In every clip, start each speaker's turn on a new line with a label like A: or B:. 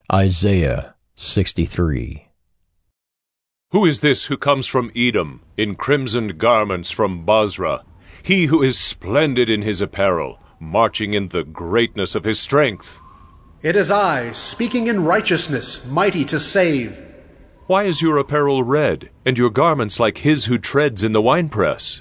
A: Isaiah 63.
B: Who is this who comes from Edom, in crimsoned garments from Bozrah, he who is splendid in his apparel, marching in the greatness of his strength?
C: It is I, speaking in righteousness, mighty to save.
B: Why is your apparel red, and your garments like his who treads in the winepress?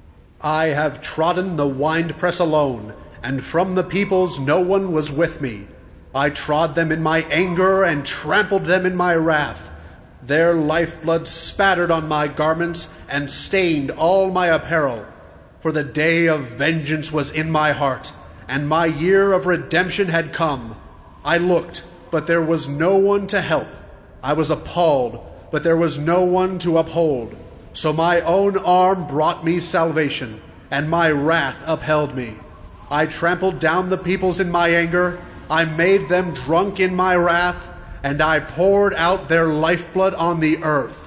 C: I have trodden the winepress alone, and from the peoples no one was with me. I trod them in my anger and trampled them in my wrath. Their lifeblood spattered on my garments and stained all my apparel. For the day of vengeance was in my heart, and my year of redemption had come. I looked, but there was no one to help. I was appalled, but there was no one to uphold. So my own arm brought me salvation, and my wrath upheld me. I trampled down the peoples in my anger. I made them drunk in my wrath, and I poured out their lifeblood on the earth.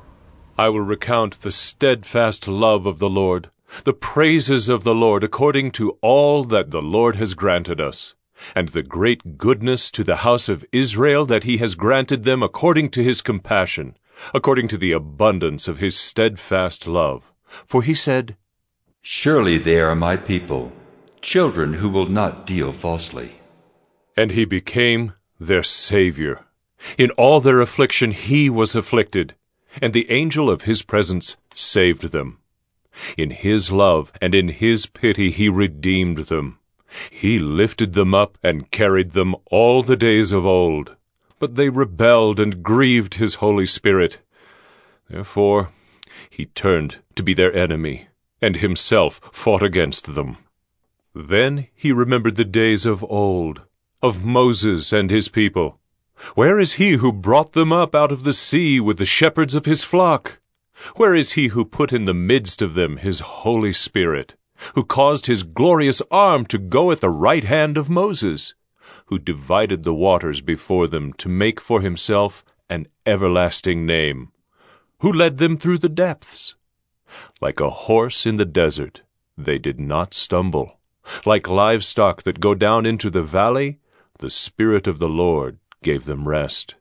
B: I will recount the steadfast love of the Lord, the praises of the Lord according to all that the Lord has granted us, and the great goodness to the house of Israel that he has granted them according to his compassion, according to the abundance of his steadfast love. For he said,
D: "Surely they are my people, children who will not deal falsely."
B: And he became their Savior. In all their affliction he was afflicted, and the angel of his presence saved them. In his love and in his pity he redeemed them. He lifted them up and carried them all the days of old. But they rebelled and grieved his Holy Spirit. Therefore he turned to be their enemy, and himself fought against them. Then he remembered the days of old, of Moses and his people. Where is he who brought them up out of the sea with the shepherds of his flock? Where is he who put in the midst of them his Holy Spirit, who caused his glorious arm to go at the right hand of Moses, who divided the waters before them to make for himself an everlasting name, who led them through the depths? Like a horse in the desert, they did not stumble. Like livestock that go down into the valley, the Spirit of the Lord gave them rest.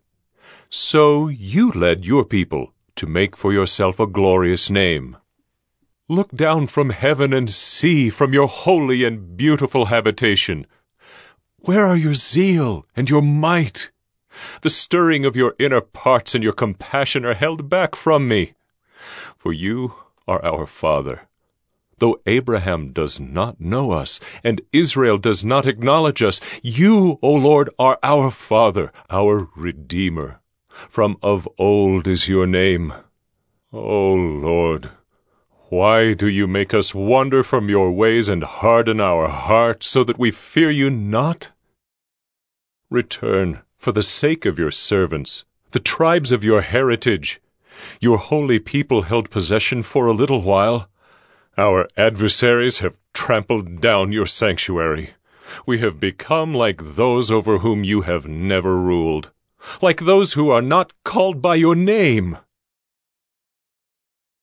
B: So you led your people to make for yourself a glorious name. Look down from heaven and see from your holy and beautiful habitation. Where are your zeal and your might? The stirring of your inner parts and your compassion are held back from me. For you are our Father. Though Abraham does not know us, and Israel does not acknowledge us, you, O Lord, are our Father, our Redeemer. From of old is your name. O Lord, why do you make us wander from your ways and harden our heart so that we fear you not? Return, for the sake of your servants, the tribes of your heritage. Your holy people held possession for a little while. Our adversaries have trampled down your sanctuary. We have become like those over whom you have never ruled, like those who are not called by your name.